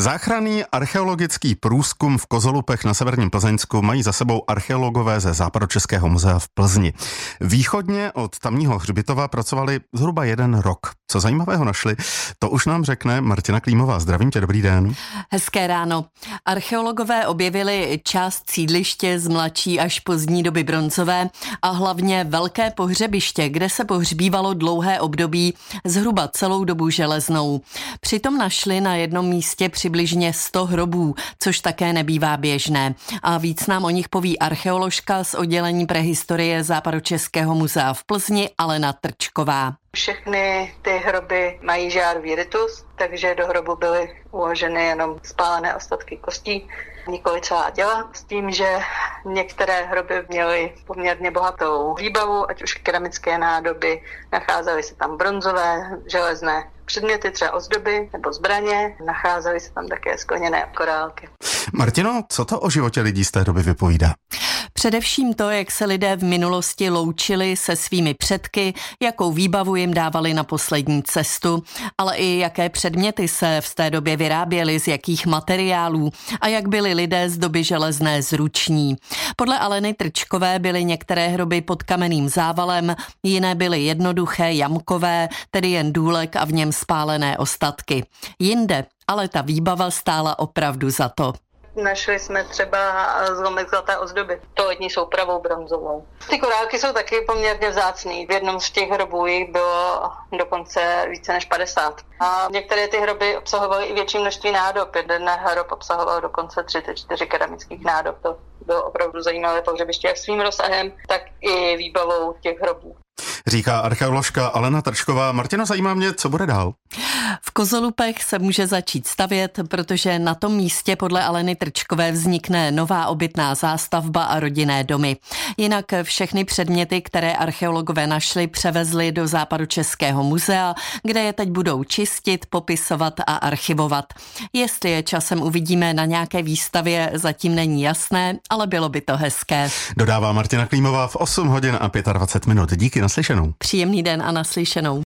Záchranný archeologický průzkum v Kozolupech na severním Plzeňsku mají za sebou archeologové ze Západočeského muzea v Plzni. Východně od tamního hřbitova pracovali zhruba 1 rok. Co zajímavého našli, to už nám řekne Martina Klímová. Zdravím tě, dobrý den. Hezké ráno. Archeologové objevili část sídliště z mladší až pozdní doby bronzové a hlavně velké pohřebiště, kde se pohřbívalo dlouhé období, zhruba celou dobu železnou. Přitom našli na jednom místě přibližně 100 hrobů, což také nebývá běžné. A víc nám o nich poví archeoložka z oddělení prehistorie Západočeského muzea v Plzni Alena Trčková. Všechny ty hroby mají žárový ritus, takže do hrobu byly uloženy jenom spálené ostatky kostí, nikoli celá těla, s tím, že některé hroby měly poměrně bohatou výbavu, ať už keramické nádoby, nacházely se tam bronzové, železné předměty, třeba ozdoby nebo zbraně, nacházely se tam také skleněné korálky. Martino, co to o životě lidí z té doby vypovídá? Především to, jak se lidé v minulosti loučili se svými předky, jakou výbavu jim dávali na poslední cestu, ale i jaké předměty se v té době vyráběly, z jakých materiálů a jak byli lidé z doby železné zruční. Podle Aleny Trčkové byly některé hroby pod kamenným závalem, jiné byly jednoduché, jamkové, tedy jen důlek a v něm spálené ostatky. Jinde ale ta výbava stála opravdu za to. Našli jsme třeba zlomek zlaté ozdoby, toaletní soupravou bronzovou. Ty korálky jsou taky poměrně vzácný. V jednom z těch hrobů jich bylo dokonce více než 50. A některé ty hroby obsahovaly i větší množství nádob. Jeden hrob obsahoval dokonce 34 keramických nádob. To bylo opravdu zajímavé pohřebiště jak svým rozsahem, tak i výbavou těch hrobů. Říká archeoložka Alena Trčková. Martino, zajímá mě, co bude dál? V Kozolupech se může začít stavět, protože na tom místě podle Aleny Trčkové vznikne nová obytná zástavba a rodinné domy. Jinak všechny předměty, které archeologové našli, převezli do Západočeského muzea, kde je teď budou čistit, popisovat a archivovat. Jestli je časem uvidíme na nějaké výstavě, zatím není jasné, ale bylo by to hezké. Dodává Martina Klímová v 8 hodin a 25 minut. Díky, naslyšenou. Příjemný den a naslyšenou.